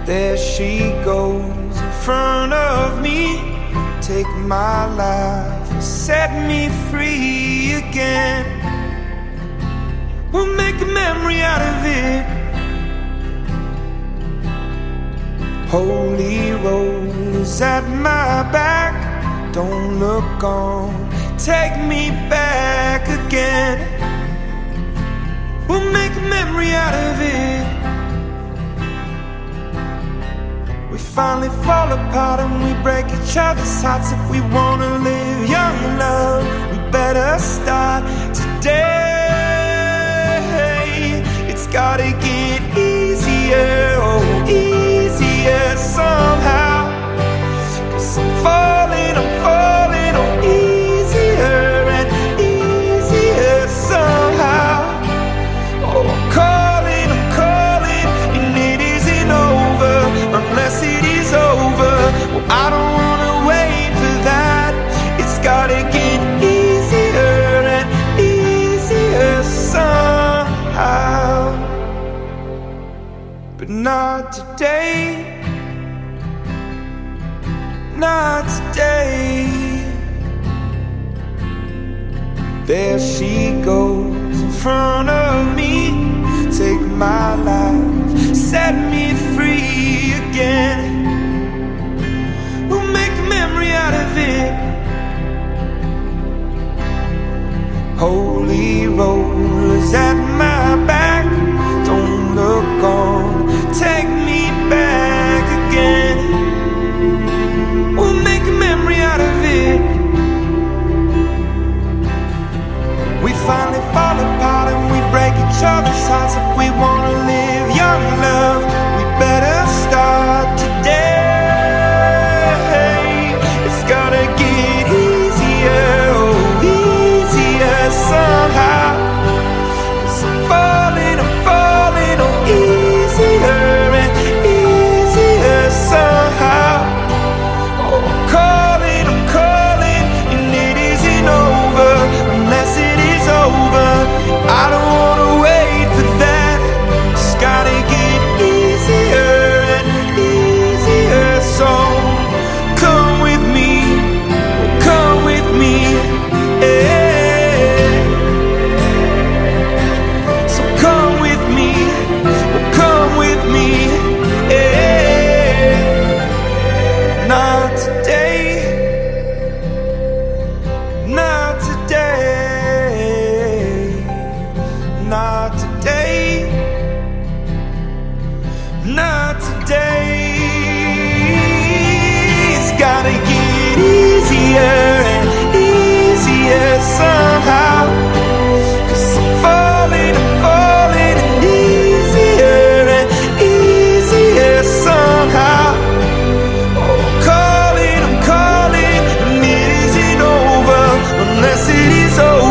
There she goes in front of me. Take my life and set me free again. We'll make a memory out of it. Holy roll is at my back. Don't look on, take me back again. We'll make a memory out of it. We finally fall apart and we break each other's hearts. If we wanna live young and love, we better start today. It's gotta get easier, oh easier somehow. 'Cause I'm falling, oh easier and easier somehow. Oh, I'm calling, and it isn't over unless it is over. Well, I don't wanna wait for that. It's gotta get easier and easier somehow. But not today, not today. There she goes in front of me. Take my life, set me free again. We'll make a memory out of it. Holy rollers at my back. Don't look on, take me back again. We'll make a memory out of it. We finally fall apart and we break each other's hearts. If we wanna live young love, we better start today. It's gotta get easier, oh easier somehow. 'Cause I'm falling, oh easier and easier somehow. Oh, I'm calling, and it isn't over unless it is over. I don't wanna wait for that. It's gotta get easier and easier. So come with me, yeah. So come with me, yeah. Not today, not today, not today, not today. It's gotta get easier and easier somehow. 'Cause I'm falling, and easier and easier somehow. Oh, I'm calling, and it isn't over unless it is over.